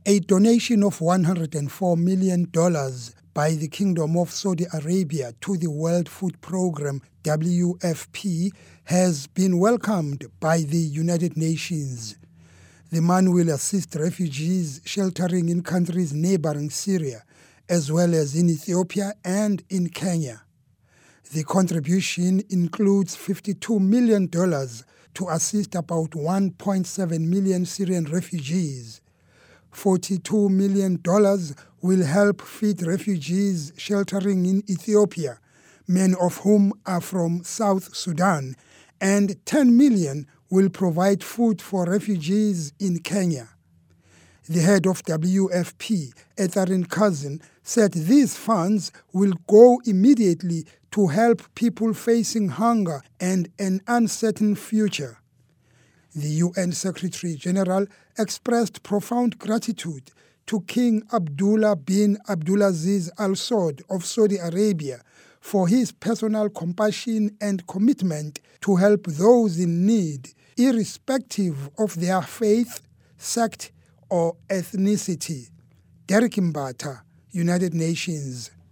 A donation of $104 million by the Kingdom of Saudi Arabia to the World Food Programme, WFP, has been welcomed by the United Nations. The money will assist refugees sheltering in countries neighboring Syria, as well as in Ethiopia and in Kenya. The contribution includes $52 million to assist about 1.7 million Syrian refugees. $42 million will help feed refugees sheltering in Ethiopia, many of whom are from South Sudan, and $10 million will provide food for refugees in Kenya. The head of WFP, Ethering Cousin, said these funds will go immediately to help people facing hunger and an uncertain future. The UN Secretary-General expressed profound gratitude to King Abdullah bin Abdulaziz Al Saud of Saudi Arabia for his personal compassion and commitment to help those in need, irrespective of their faith, sect, or ethnicity. Derek Mbata, United Nations.